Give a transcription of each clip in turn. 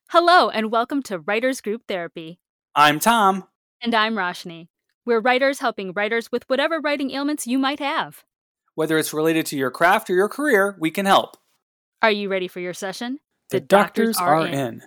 Hello, and welcome to Writers Group Therapy. I'm Tom. And I'm Roshni. We're writers helping writers with whatever writing ailments you might have. Whether it's related to your craft or your career, we can help. Are you ready for your session? The doctors are in.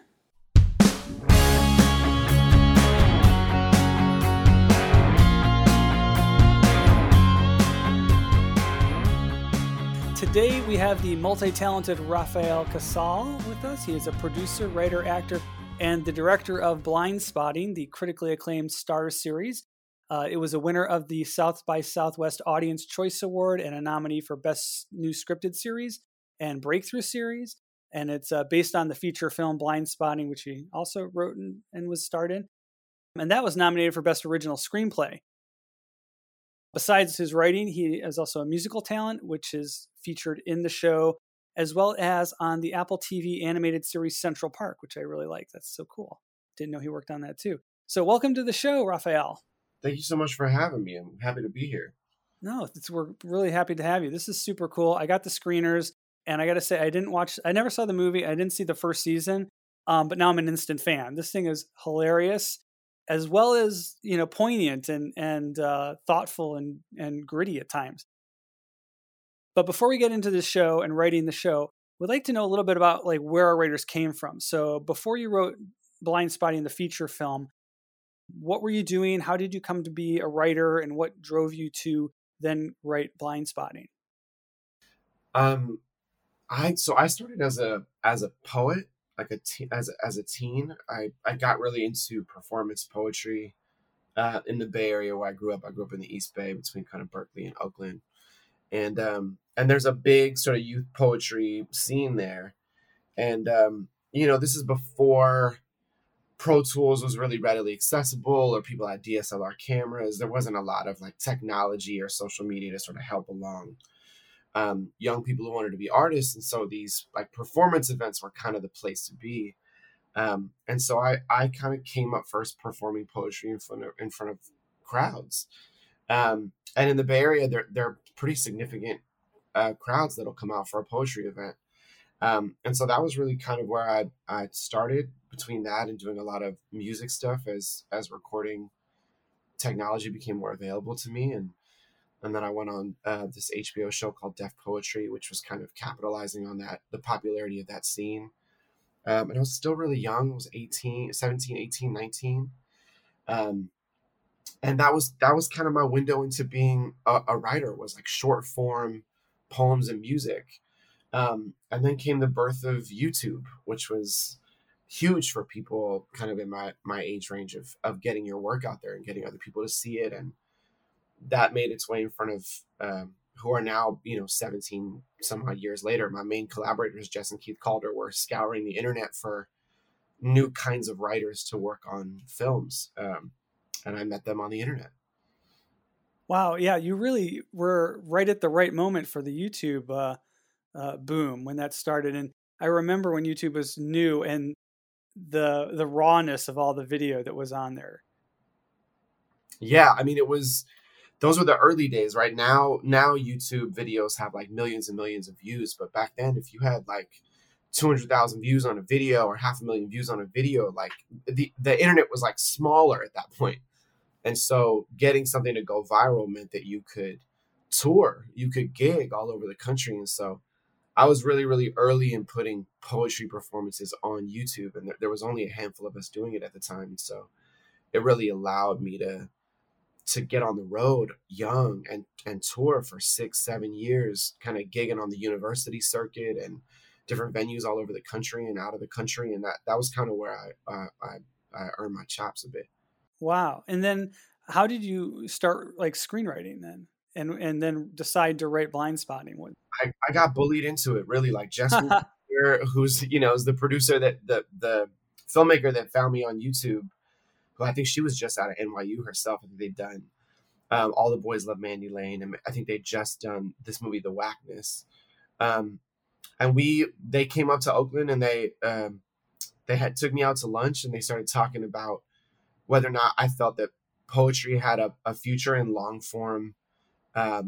Today we have the multi-talented Rafael Casal with us. He is a producer, writer, actor, and the director of Blindspotting, the critically acclaimed Starz series. It was a winner of the South by Southwest Audience Choice Award and a nominee for Best New Scripted Series and Breakthrough Series. And it's based on the feature film Blindspotting, which he also wrote and was starred in. And that was nominated for Best Original Screenplay. Besides his writing, he is also a musical talent, which is featured in the show, as well as on the Apple TV animated series Central Park, which I really like. That's so cool. Didn't know he worked on that too. So welcome to the show, Rafael. Thank you so much for having me. I'm happy to be here. No, we're really happy to have you. This is super cool. I got the screeners, and I got to say, I never saw the movie. I didn't see the first season, but now I'm an instant fan. This thing is hilarious, as well as, poignant and thoughtful and gritty at times. But before we get into the show and writing the show, we'd like to know a little bit about where our writers came from. So before you wrote Blindspotting, the feature film, what were you doing? How did you come to be a writer, and what drove you to then write Blindspotting? I started as a poet, as a teen. I got really into performance poetry in the Bay Area where I grew up. I grew up in the East Bay between kind of Berkeley and Oakland, and there's a big sort of youth poetry scene there, and this is before Pro Tools was really readily accessible, or people had DSLR cameras. There wasn't a lot of technology or social media to sort of help along young people who wanted to be artists. And so these performance events were kind of the place to be. And so I kind of came up first performing poetry in front of crowds. And in the Bay Area, there are pretty significant crowds that'll come out for a poetry event. And so that was really kind of where I started, between that and doing a lot of music stuff as recording technology became more available to me. And then I went on this HBO show called Def Poetry, which was kind of capitalizing on the popularity of that scene. And I was still really young. I was 17, 18, 19. And that was kind of my window into being a writer, was short form poems and music. And then came the birth of YouTube, which was huge for people kind of in my age range of getting your work out there and getting other people to see it. And that made its way in front of who are now, 17 some odd years later. My main collaborators, Jess and Keith Calder, were scouring the internet for new kinds of writers to work on films. And I met them on the internet. Wow. Yeah, you really were right at the right moment for the YouTube boom when that started. And I remember when YouTube was new and the rawness of all the video that was on there. Yeah, I mean, those were the early days, right? Now YouTube videos have millions and millions of views, but back then, if you had 200,000 views on a video or 500,000 views on a video, the internet was smaller at that point. And so getting something to go viral meant that you could tour, you could gig all over the country. And so I was really, really early in putting poetry performances on YouTube, and there was only a handful of us doing it at the time. So it really allowed me to get on the road young and tour for 6-7 years, kind of gigging on the university circuit and different venues all over the country and out of the country. And that was kind of where I earned my chops a bit. Wow. And then how did you start screenwriting then? And then decide to write Blindspotting? I got bullied into it, really. Jess who's is the producer, that the filmmaker that found me on YouTube, who I think she was just out of NYU herself. I think they'd done All the Boys Love Mandy Lane, and I think they'd just done this movie, The Whackness. And they came up to Oakland, and they took me out to lunch, and they started talking about whether or not I felt that poetry had a future in long form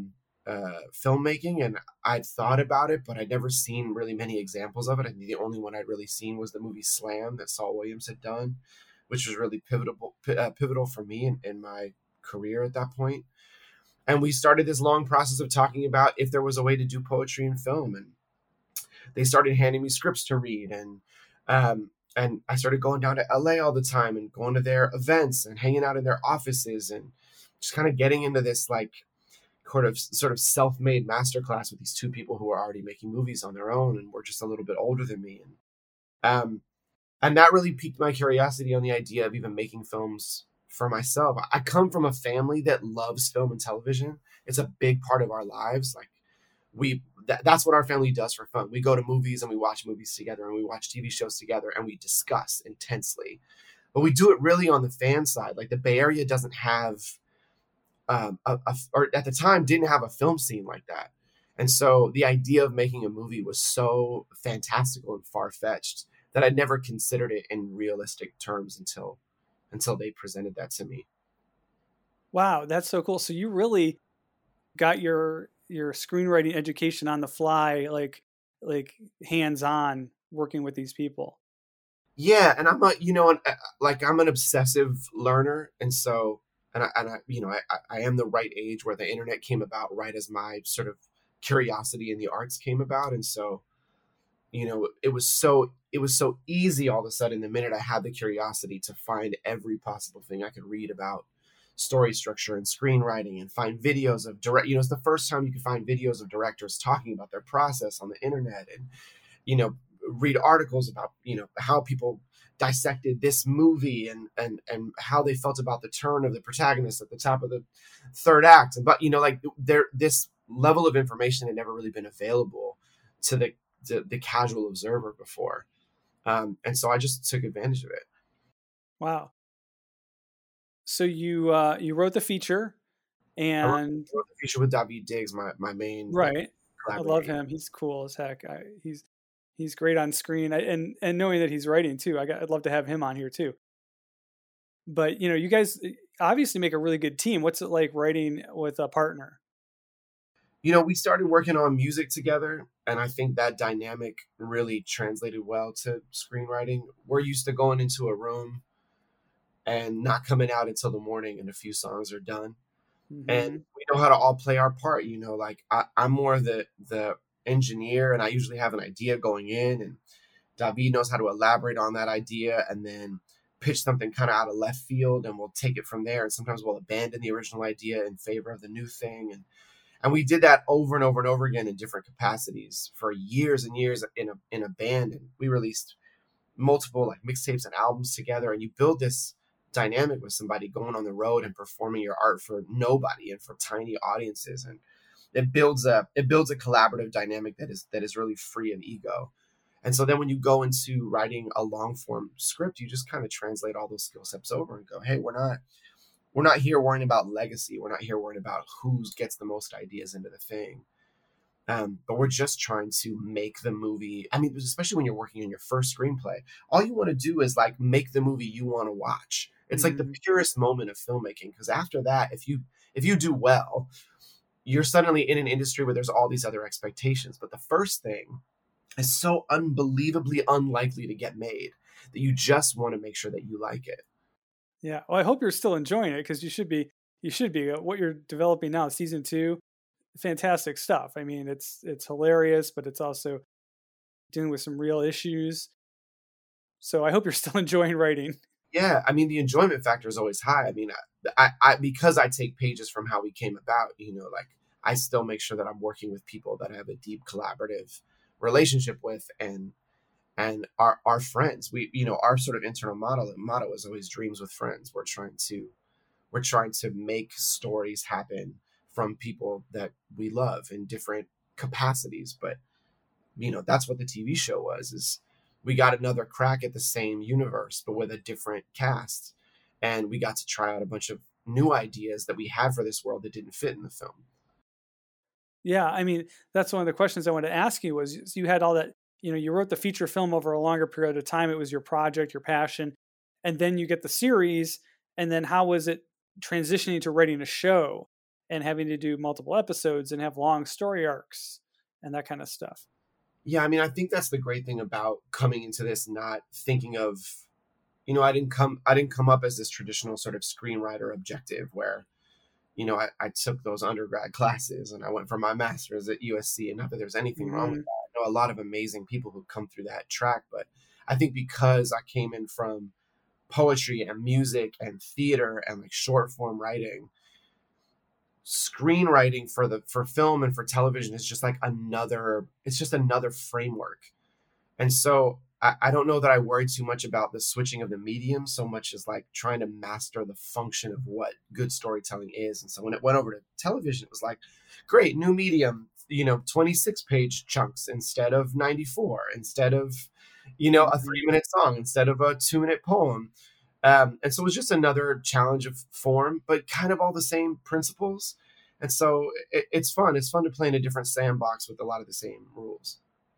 filmmaking, and I'd thought about it, but I'd never seen really many examples of it. I think the only one I'd really seen was the movie Slam that Saul Williams had done, which was really pivotal for me in my career at that point. And we started this long process of talking about if there was a way to do poetry in film, and they started handing me scripts to read, and I started going down to LA all the time and going to their events and hanging out in their offices and just kind of getting into this like sort of self-made masterclass with these two people who are already making movies on their own and were just a little bit older than me. And that really piqued my curiosity on the idea of even making films for myself. I come from a family that loves film and television. It's a big part of our lives. Like that's what our family does for fun. We go to movies and we watch movies together, and we watch TV shows together, and we discuss intensely. But we do it really on the fan side. Like the Bay Area doesn't have or at the time didn't have a film scene like that. And so the idea of making a movie was so fantastical and far-fetched that I'd never considered it in realistic terms until they presented that to me. Wow, that's so cool. So you really got your screenwriting education on the fly, like hands-on, working with these people. Yeah, and I'm an obsessive learner, and so I am the right age where the internet came about right as my sort of curiosity in the arts came about. And so, it was so easy all of a sudden the minute I had the curiosity to find every possible thing I could read about story structure and screenwriting and find videos of it's the first time you could find videos of directors talking about their process on the internet, and, read articles about, how people dissected this movie and how they felt about the turn of the protagonist at the top of the third act. But this level of information had never really been available to the casual observer before, and so I just took advantage of it. Wow. So you wrote the feature, and I wrote the feature with David Diggs, my main right. I love him. He's cool as heck. He's great on screen, and knowing that he's writing too, I'd love to have him on here too. But you guys obviously make a really good team. What's it like writing with a partner? We started working on music together, and I think that dynamic really translated well to screenwriting. We're used to going into a room and not coming out until the morning and a few songs are done. Mm-hmm. And we know how to all play our part. Like I'm more the engineer, and I usually have an idea going in, and David knows how to elaborate on that idea and then pitch something kind of out of left field, and we'll take it from there. And sometimes we'll abandon the original idea in favor of the new thing. And we did that over and over and over again in different capacities for years and years in a band. And we released multiple like mixtapes and albums together. And you build this dynamic with somebody going on the road and performing your art for nobody and for tiny audiences. And it builds a collaborative dynamic that is really free of ego. And so then when you go into writing a long form script, you just kind of translate all those skill sets over and go, hey, we're not here worrying about legacy. We're not here worrying about who gets the most ideas into the thing. But we're just trying to make the movie. I mean, especially when you're working on your first screenplay, all you want to do is like make the movie you want to watch. It's like the purest moment of filmmaking. Because after that, if you do well, you're suddenly in an industry where there's all these other expectations. But the first thing is so unbelievably unlikely to get made that you just want to make sure that you like it. Yeah. Well, I hope you're still enjoying it, because you should be. What you're developing now, season 2, fantastic stuff. I mean, it's hilarious, but it's also dealing with some real issues. So I hope you're still enjoying writing. Yeah. I mean, the enjoyment factor is always high. I mean, I because I take pages from how we came about, like I still make sure that I'm working with people that I have a deep collaborative relationship with and our friends. We, our sort of internal motto is always dreams with friends. We're trying to make stories happen from people that we love in different capacities. But, that's what the TV show was, is we got another crack at the same universe, but with a different cast. And we got to try out a bunch of new ideas that we had for this world that didn't fit in the film. Yeah. I mean, that's one of the questions I wanted to ask you was, you had all that, you wrote the feature film over a longer period of time. It was your project, your passion, and then you get the series. And then how was it transitioning to writing a show? and having to do multiple episodes and have long story arcs and that kind of stuff. Yeah, I mean, I think that's the great thing about coming into this, not thinking of, I didn't come up as this traditional sort of screenwriter objective where, I took those undergrad classes and I went for my master's at USC, and not that there's anything wrong with that. I know a lot of amazing people who come through that track, but I think because I came in from poetry and music and theater and like short form writing, screenwriting for film and for television is just like another framework. And so I don't know that I worry too much about the switching of the medium so much as like trying to master the function of what good storytelling is. And so when it went over to television, it was like, great, new medium, 26 page chunks instead of 94, instead of, a 3-minute song, instead of a 2-minute poem. And so it was just another challenge of form, but kind of all the same principles. And so it's fun. It's fun to play in a different sandbox with a lot of the same rules.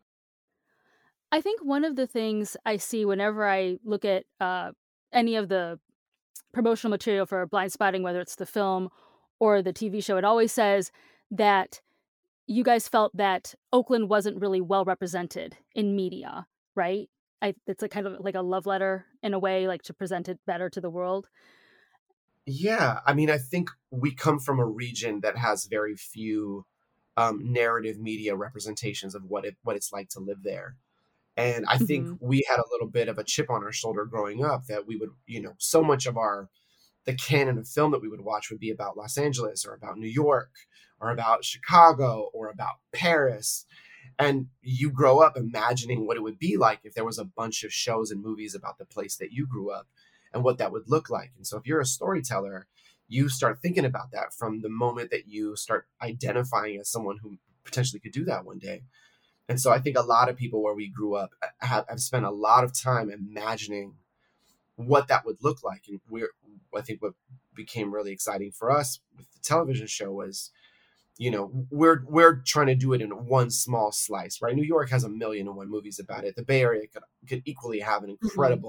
I think one of the things I see whenever I look at any of the promotional material for Blind Spotting, whether it's the film or the TV show, it always says that you guys felt that Oakland wasn't really well represented in media, right? It's a kind of like a love letter in a way, like to present it better to the world. Yeah, I mean, I think we come from a region that has very few narrative media representations of what it's like to live there. And I think we had a little bit of a chip on our shoulder growing up that we would, so much of the canon of film that we would watch would be about Los Angeles or about New York or about Chicago or about Paris. And you grow up imagining what it would be like if there was a bunch of shows and movies about the place that you grew up and what that would look like. And so if you're a storyteller, you start thinking about that from the moment that you start identifying as someone who potentially could do that one day. And so I think a lot of people where we grew up have spent a lot of time imagining what that would look like. And I think what became really exciting for us with the television show was, we're trying to do it in one small slice, right? New York has 1,000,001 movies about it. The Bay Area could equally have an incredible,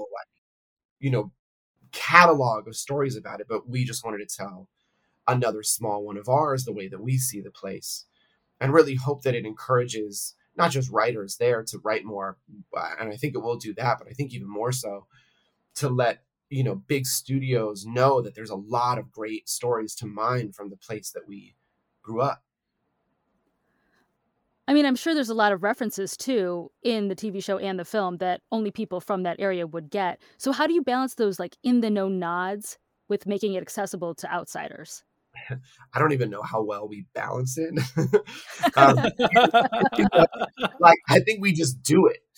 catalog of stories about it. But we just wanted to tell another small one of ours the way that we see the place, and really hope that it encourages not just writers there to write more, and I think it will do that, but I think even more so to let, big studios know that there's a lot of great stories to mine from the place that we grew up. I mean, I'm sure there's a lot of references too in the TV show and the film that only people from that area would get. So how do you balance those like in the know nods with making it accessible to outsiders? I don't even know how well we balance it. I think we just do it,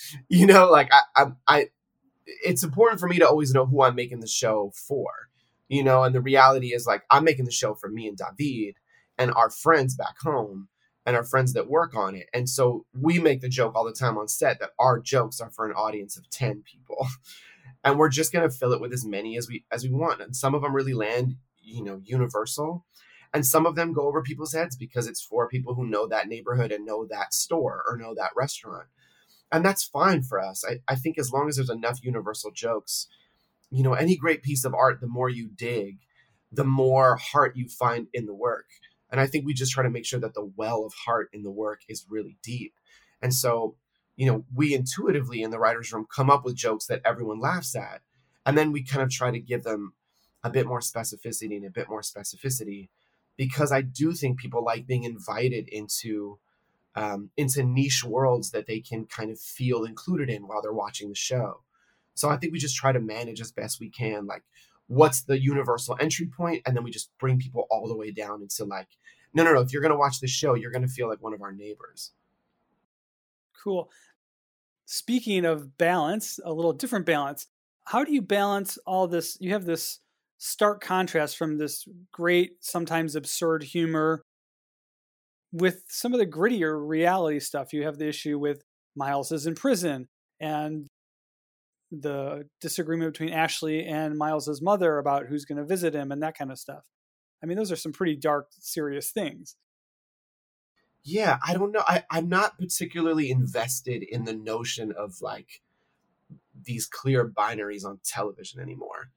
it's important for me to always know who I'm making the show for, and the reality is like, I'm making the show for me and David and our friends back home and our friends that work on it. And so we make the joke all the time on set that our jokes are for an audience of 10 people and we're just going to fill it with as many as we want. And some of them really land, universal. And some of them go over people's heads because it's for people who know that neighborhood and know that store or know that restaurant. And that's fine for us. I think as long as there's enough universal jokes, any great piece of art, the more you dig, the more heart you find in the work. And I think we just try to make sure that the well of heart in the work is really deep. And so, we intuitively in the writer's room come up with jokes that everyone laughs at. And then we kind of try to give them a bit more specificity because I do think people like being invited into niche worlds that they can kind of feel included in while they're watching the show. So I think we just try to manage as best we can, like what's the universal entry point, and then we just bring people all the way down into like, no, if you're going to watch the show, you're going to feel like one of our neighbors. Cool. Speaking of balance, a little different balance, how do you balance all this? You have this stark contrast from this great, sometimes absurd humor with some of the grittier reality stuff. You have the issue with Miles is in prison and the disagreement between Ashley and Miles's mother about who's going to visit him and that kind of stuff. I mean, those are some pretty dark, serious things. Yeah, I don't know. I'm not particularly invested in the notion of like these clear binaries on television anymore.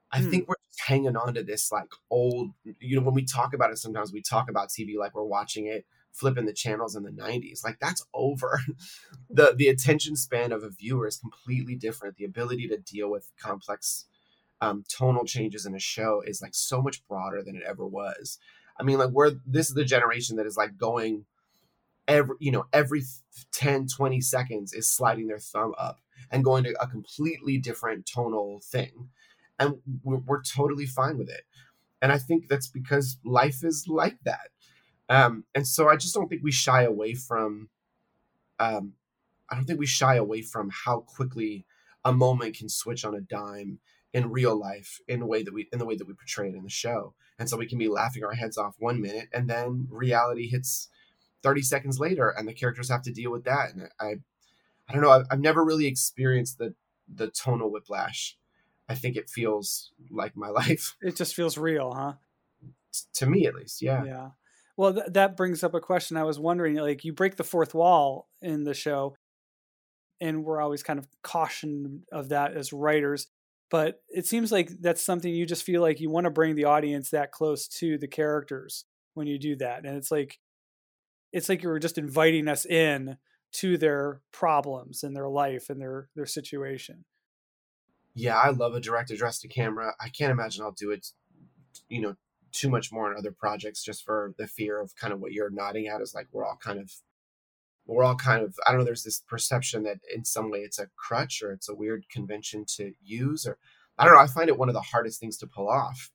I think we're just hanging on to this like old, when we talk about it, sometimes we talk about TV like we're watching it, flipping the channels in the 90s. Like that's over. The attention span of a viewer is completely different. The ability to deal with complex tonal changes in a show is like so much broader than it ever was. I mean, like this is the generation that is like going every 10, 20 seconds is sliding their thumb up and going to a completely different tonal thing. And we're totally fine with it. And I think that's because life is like that. And so I just don't think we shy away from, I don't think we shy away from how quickly a moment can switch on a dime in real life in the way that we portray it in the show. And so we can be laughing our heads off 1 minute and then reality hits 30 seconds later and the characters have to deal with that. And I don't know. I've never really experienced the tonal whiplash. I think it feels like my life. It just feels real, huh? To me, at least. Yeah. Yeah. Well, that brings up a question. I was wondering, like, you break the fourth wall in the show, and we're always kind of cautioned of that as writers. But it seems like that's something you just feel like you want to bring the audience that close to the characters when you do that. And it's like you were just inviting us in to their problems and their life and their situation. Yeah, I love a direct address to camera. I can't imagine I'll do it, too much more in other projects just for the fear of kind of what you're nodding at is like we're all kind of I don't know, there's this perception that in some way it's a crutch or it's a weird convention to use, or I don't know. I find it one of the hardest things to pull off.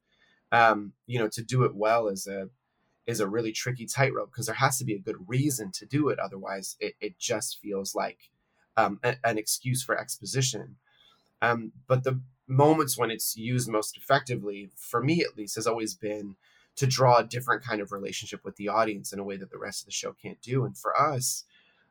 To do it well is a really tricky tightrope because there has to be a good reason to do it. Otherwise it just feels like an excuse for exposition. But the moments when it's used most effectively, for me at least, has always been to draw a different kind of relationship with the audience in a way that the rest of the show can't do. And for us,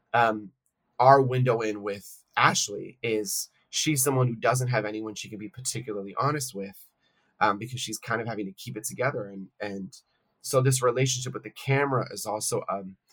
our window in with Ashley is she's someone who doesn't have anyone she can be particularly honest with, because she's kind of having to keep it together. And so this relationship with the camera is also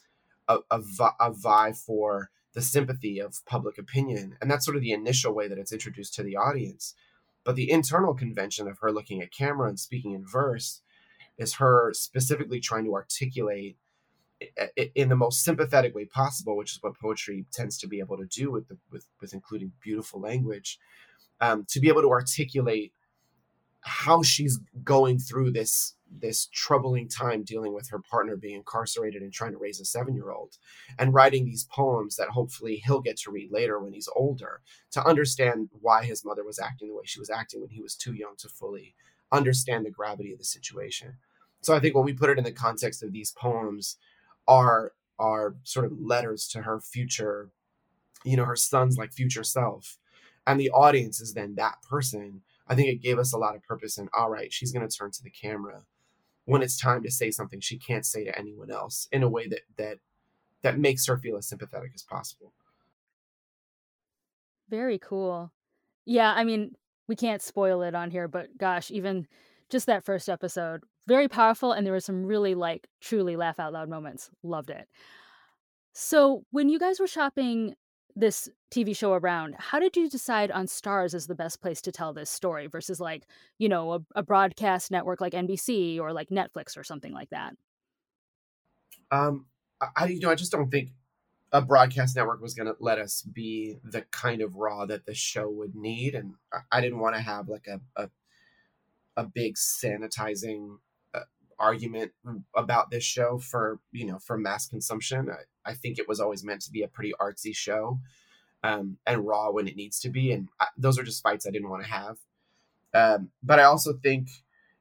a vie for the sympathy of public opinion. And that's sort of the initial way that it's introduced to the audience. But the internal convention of her looking at camera and speaking in verse is her specifically trying to articulate in the most sympathetic way possible, which is what poetry tends to be able to do with including beautiful language, to be able to articulate how she's going through this troubling time dealing with her partner being incarcerated and trying to raise a 7-year-old, and writing these poems that hopefully he'll get to read later when he's older to understand why his mother was acting the way she was acting when he was too young to fully understand the gravity of the situation. So I think when we put it in the context of these poems are sort of letters to her future, her son's like future self, and the audience is then that person, I think it gave us a lot of purpose in, all right, she's going to turn to the camera when it's time to say something she can't say to anyone else in a way that makes her feel as sympathetic as possible. Very cool. Yeah, I mean, we can't spoil it on here, but gosh, even just that first episode, very powerful, and there were some really truly laugh out loud moments. Loved it. So when you guys were shopping this TV show around, how did you decide on Starz as the best place to tell this story versus a broadcast network like NBC or like Netflix or something like that? I just don't think a broadcast network was going to let us be the kind of raw that the show would need. And I didn't want to have like a big sanitizing argument about this show for mass consumption. I think it was always meant to be a pretty artsy show, and raw when it needs to be. And those are just fights I didn't want to have. But I also think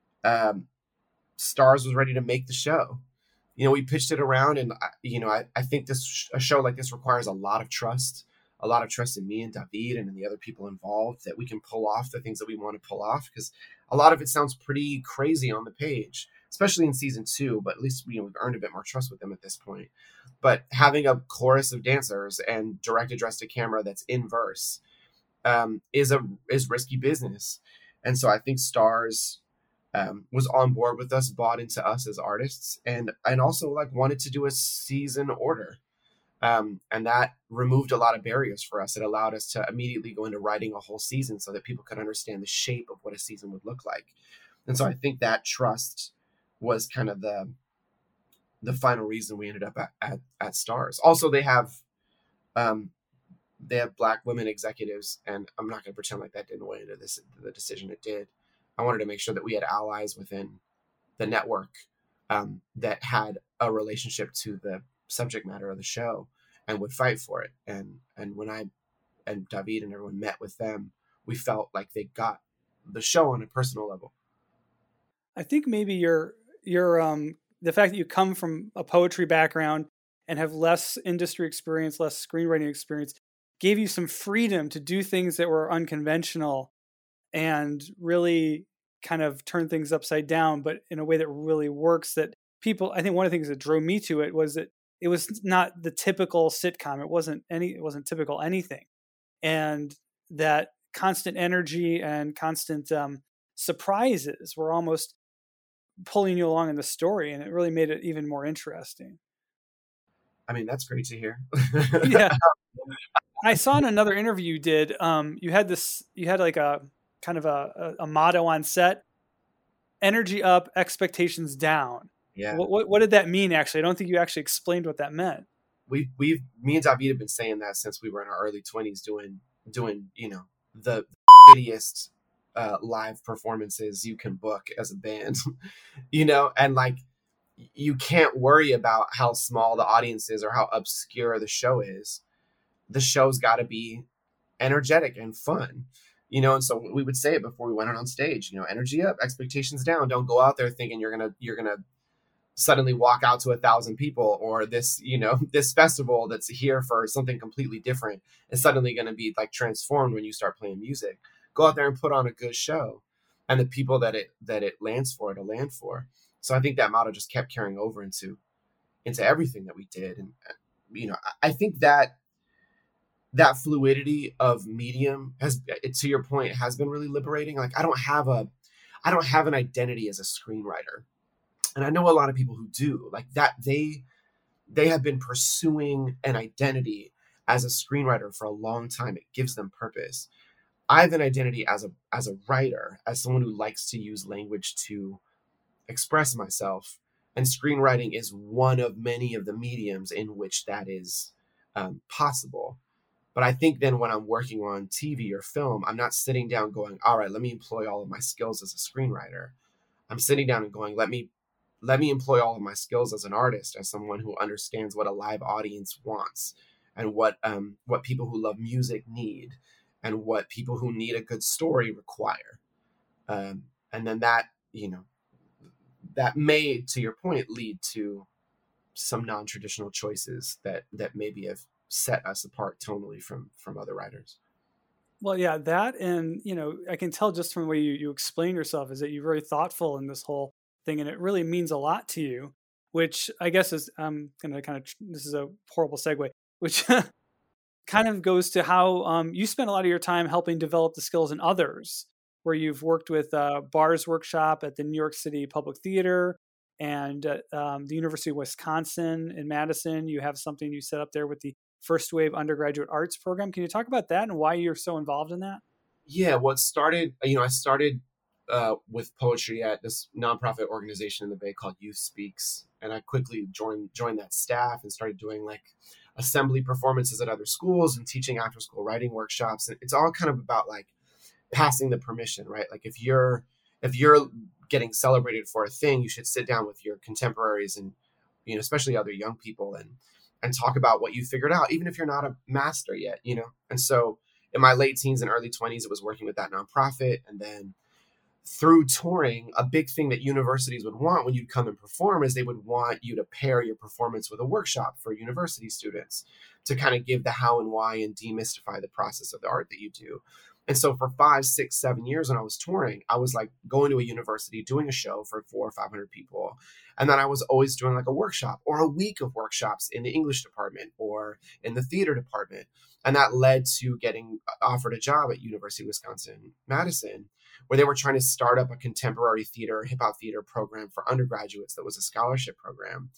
Starz was ready to make the show. We pitched it around, and I think a show like this requires a lot of trust in me and David and in the other people involved, that we can pull off the things that we want to pull off, because a lot of it sounds pretty crazy on the page, especially in season 2, but at least we've earned a bit more trust with them at this point. But having a chorus of dancers and direct address to camera that's in verse is risky business. And so I think Starz was on board with us, bought into us as artists, and also wanted to do a season order. And that removed a lot of barriers for us. It allowed us to immediately go into writing a whole season so that people could understand the shape of what a season would look like. And so I think that trust was kind of the final reason we ended up at Starz. Also, they have Black women executives, and I'm not going to pretend like that didn't weigh into the decision. It did. I wanted to make sure that we had allies within the network that had a relationship to the subject matter of the show and would fight for it. And when I and David and everyone met with them, we felt like they got the show on a personal level. I think maybe your the fact that you come from a poetry background and have less industry experience, less screenwriting experience, gave you some freedom to do things that were unconventional and really kind of turn things upside down, but in a way that really works. That people, I think one of the things that drove me to it was that it was not the typical sitcom. It wasn't typical anything. And that constant energy and constant surprises were almost pulling you along in the story. And it really made it even more interesting. I mean, that's great to hear. Yeah. I saw in another interview you did, you had like a kind of a motto on set: energy up, expectations down. Yeah. What did that mean? Actually, I don't think you actually explained what that meant. Me and David have been saying that since we were in our early 20s, doing the shittiest live performances you can book as a band, and like you can't worry about how small the audience is or how obscure the show is. The show's got to be energetic and fun, and so we would say it before we went on stage, energy up, expectations down. Don't go out there thinking you're gonna suddenly walk out to 1,000 people, or this this festival that's here for something completely different is suddenly going to be like transformed when you start playing music. Go out there and put on a good show, and the people that it lands for, it'll land for. So I think that motto just kept carrying over into everything that we did. And I think that fluidity of medium has, to your point, has been really liberating. Like I don't have an identity as a screenwriter. And I know a lot of people who do, like that they have been pursuing an identity as a screenwriter for a long time. It gives them purpose. I have an identity as a writer, as someone who likes to use language to express myself. And screenwriting is one of many of the mediums in which that is possible. But I think then when I'm working on TV or film, I'm not sitting down going, all right, let me employ all of my skills as a screenwriter. I'm sitting down and going, let me employ all of my skills as an artist, as someone who understands what a live audience wants, and what people who love music need, and what people who need a good story require. And then that may, to your point, lead to some non-traditional choices that maybe have set us apart tonally from other writers. Well, yeah, that, and I can tell just from the way you explain yourself is that you're very thoughtful in this whole thing, and it really means a lot to you, which I guess is this is a horrible segue, which kind of goes to how you spend a lot of your time helping develop the skills in others, where you've worked with Bars Workshop at the New York City Public Theater and the University of Wisconsin in Madison. You have something you set up there with the First Wave Undergraduate Arts Program. Can you talk about that and why you're so involved in that? Yeah, well, it started, I started with poetry at this nonprofit organization in the Bay called Youth Speaks. And I quickly joined that staff and started doing like assembly performances at other schools and teaching after school writing workshops. And it's all kind of about like passing the permission, right? Like if you're getting celebrated for a thing, you should sit down with your contemporaries and, especially other young people and talk about what you figured out, even if you're not a master yet, And so in my late teens and early 20s, it was working with that nonprofit. And then through touring, a big thing that universities would want when you'd come and perform is they would want you to pair your performance with a workshop for university students to kind of give the how and why and demystify the process of the art that you do. And so for 5, 6, 7 years when I was touring, I was like going to a university, doing a show for 400 or 500 people. And then I was always doing like a workshop or a week of workshops in the English department or in the theater department. And that led to getting offered a job at University of Wisconsin-Madison, where they were trying to start up a contemporary theater, hip hop theater program for undergraduates that was a scholarship program.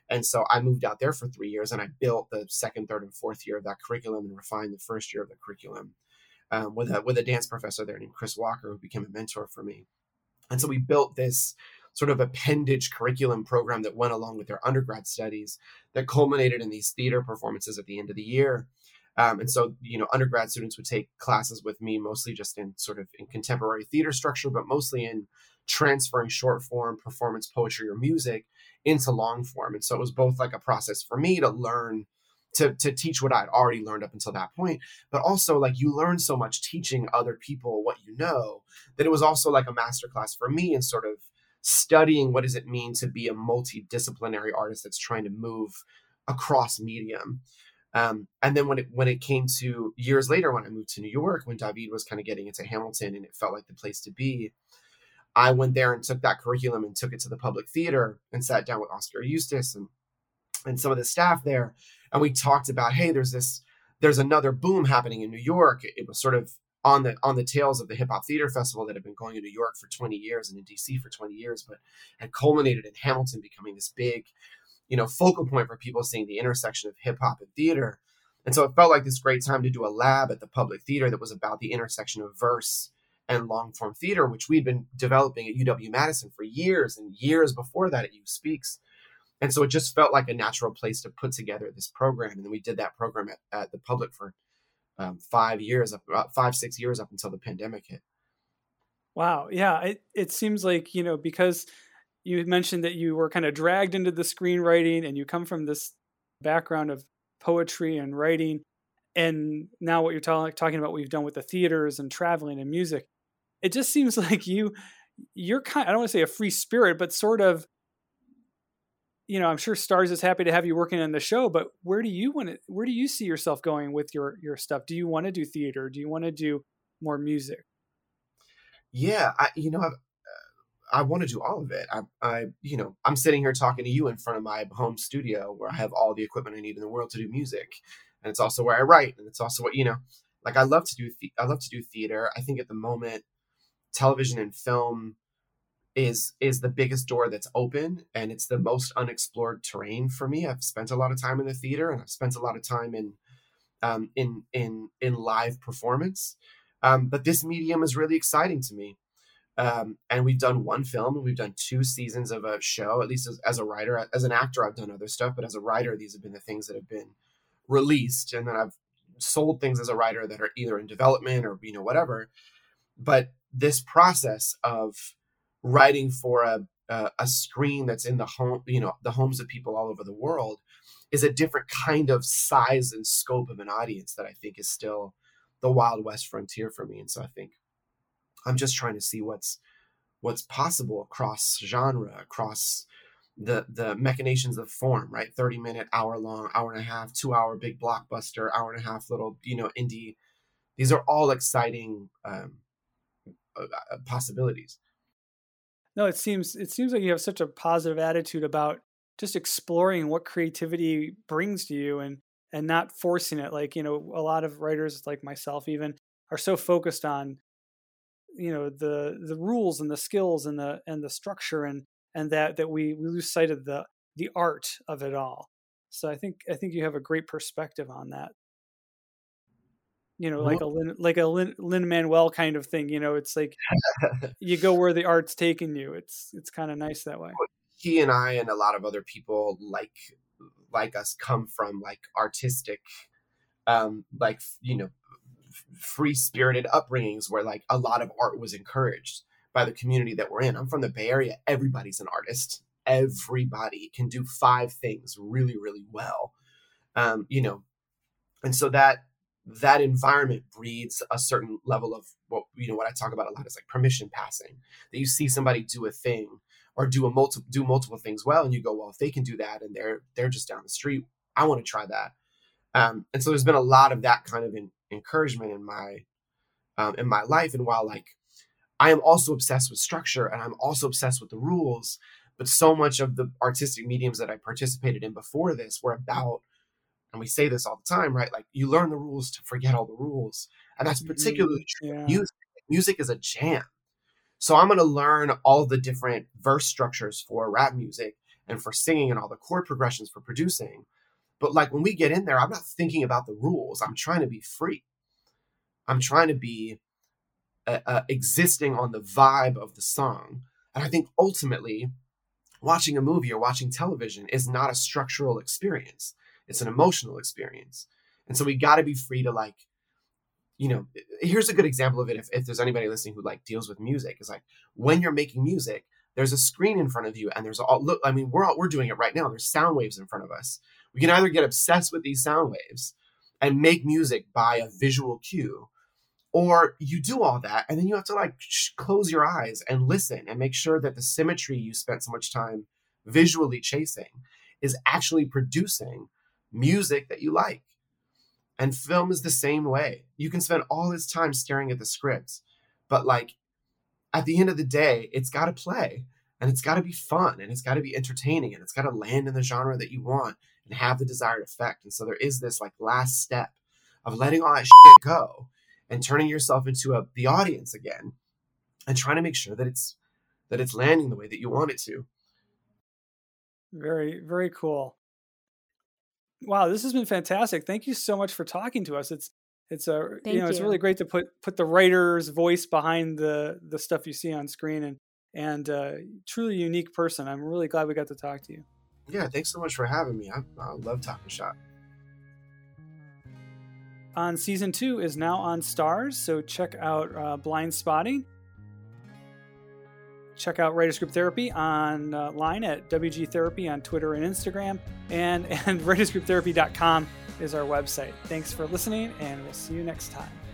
And so I moved out there for 3 years, and I built the second, third, and fourth year of that curriculum and refined the first year of the curriculum with a dance professor there named Chris Walker, who became a mentor for me. And so we built this sort of appendage curriculum program that went along with their undergrad studies that culminated in these theater performances at the end of the year. And so, undergrad students would take classes with me, mostly just in sort of in contemporary theater structure, but mostly in transferring short form performance poetry or music into long form. And so it was both like a process for me to learn to teach what I'd already learned up until that point, but also like you learn so much teaching other people what you know that it was also like a masterclass for me in sort of studying what does it mean to be a multidisciplinary artist that's trying to move across medium. And then when it came to years later, when I moved to New York, when David was kind of getting into Hamilton and it felt like the place to be, I went there and took that curriculum and took it to the Public Theater and sat down with Oscar Eustis and some of the staff there. And we talked about, hey, there's another boom happening in New York. It was sort of on the tails of the Hip Hop Theater Festival that had been going in New York for 20 years and in DC for 20 years, but had culminated in Hamilton becoming this big, focal point for people seeing the intersection of hip hop and theater. And so it felt like this great time to do a lab at the Public Theater that was about the intersection of verse and long form theater, which we'd been developing at UW-Madison for years and years before that at U Speaks. And so it just felt like a natural place to put together this program. And then we did that program at the Public for 5 years, about 5-6 years up until the pandemic hit. Wow. Yeah. It seems like, because you mentioned that you were kind of dragged into the screenwriting and you come from this background of poetry and writing. And now what you're talking about, what you've done with the theaters and traveling and music, it just seems like you're kind of, I don't want to say a free spirit, but sort of, I'm sure Starz is happy to have you working on the show, but where do you see yourself going with your stuff? Do you want to do theater? Do you want to do more music? Yeah, I want to do all of it. I'm sitting here talking to you in front of my home studio where I have all the equipment I need in the world to do music. And it's also where I write. And it's also what, like I love to do theater. I think at the moment, television and film is the biggest door that's open, and it's the most unexplored terrain for me. I've spent a lot of time in the theater, and I've spent a lot of time in live performance. But this medium is really exciting to me. And we've done one film and we've done 2 seasons of a show, at least as a writer. As an actor, I've done other stuff, but as a writer, these have been the things that have been released. And then I've sold things as a writer that are either in development or, whatever. But this process of writing for a screen that's in the home, the homes of people all over the world is a different kind of size and scope of an audience that I think is still the Wild West frontier for me. And so I think I'm just trying to see what's possible across genre, across the machinations of form, right? 30-minute, hour-long, hour-and-a-half, 2-hour big blockbuster, hour-and-a-half little, indie. These are all exciting possibilities. No, it seems like you have such a positive attitude about just exploring what creativity brings to you and not forcing it. Like, a lot of writers like myself even are so focused on, the rules and the skills and the structure and that we lose sight of the art of it all. So I think you have a great perspective on that. Like a Lin-Manuel kind of thing. It's like you go where the art's taking you. It's kind of nice that way. He and I and a lot of other people like us come from like artistic, free-spirited upbringings where like a lot of art was encouraged by the community that we're in. I'm from the Bay Area. Everybody's an artist. Everybody can do 5 things really, really well. And so that environment breeds a certain level of what I talk about a lot is like permission passing, that you see somebody do a thing or do multiple things well. And you go, well, if they can do that and they're just down the street, I want to try that. And so there's been a lot of that kind of encouragement in my life. And while like, I am also obsessed with structure and I'm also obsessed with the rules, but so much of the artistic mediums that I participated in before this were about, and we say this all the time, right? Like you learn the rules to forget all the rules. And that's particularly true of music. Music is a jam. So I'm going to learn all the different verse structures for rap music. and for singing and all the chord progressions for producing. But like when we get in there, I'm not thinking about the rules. I'm trying to be free. I'm trying to be existing on the vibe of the song. And I think ultimately watching a movie or watching television is not a structural experience. It's an emotional experience. And so we got to be free to like, you know, here's a good example of it. If there's anybody listening who like deals with music, is like when you're making music, there's a screen in front of you and there's all, look, I mean, we're doing it right now. There's sound waves in front of us. We can either get obsessed with these sound waves and make music by a visual cue, or you do all that and then you have to like close your eyes and listen and make sure that the symmetry you spent so much time visually chasing is actually producing music that you like. And film is the same way. You can spend all this time staring at the scripts, but like at the end of the day, it's got to play and it's got to be fun and it's got to be entertaining and it's got to land in the genre that you want and have the desired effect. And so there is this like last step of letting all that shit go and turning yourself into the audience again and trying to make sure that it's landing the way that you want it to. Very, very cool. Wow, this has been fantastic. Thank you so much for talking to us. It's it's really great to put the writer's voice behind the stuff you see on screen, and truly unique person. I'm really glad we got to talk to you. Yeah, thanks so much for having me. I love talking shop. On season 2 is now on Starz, so check out Blind Spotting. Check out Writers Group Therapy online at WG Therapy on Twitter and Instagram, and writersgrouptherapy.com is our website. Thanks for listening, and we'll see you next time.